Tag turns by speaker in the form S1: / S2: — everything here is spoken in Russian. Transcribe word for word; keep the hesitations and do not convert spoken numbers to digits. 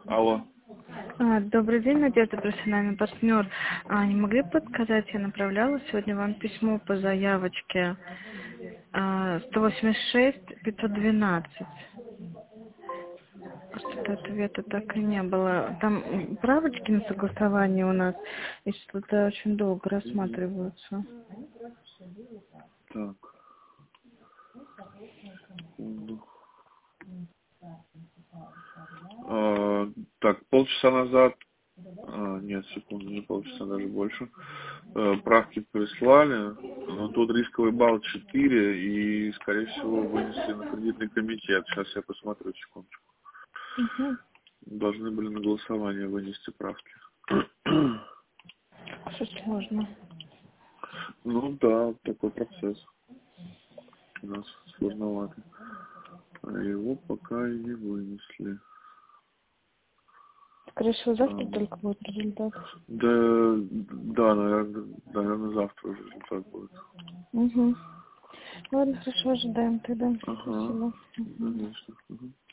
S1: Алло.
S2: А, Добрый день, Надежда, профессиональный партнер. А, не могли бы подсказать, я направляла сегодня вам письмо по заявочке а, сто восемьдесят шесть пятьсот двенадцать. Что-то ответа так и не было. Там правочки на согласование у нас, и что-то очень долго рассматриваются.
S1: Так. Секунду. А, так, полчаса назад, а, нет, секунду, не полчаса, даже больше, а, правки прислали, но тут рисковый балл четыре и, скорее всего, вынесли на кредитный комитет. Сейчас я посмотрю, секундочку.
S2: Угу.
S1: Должны были на голосование вынести правки.
S2: Что сложно.
S1: Ну да, такой процесс у нас сложноватый. А его пока и не вынесли.
S2: Скорее всего, завтра
S1: А,
S2: только будет результат.
S1: да, да, наверное, наверное, завтра уже результат будет.
S2: Угу. Ладно, хорошо, ожидаем тогда.
S1: Ага,
S2: Спасибо. Угу.
S1: конечно. Угу.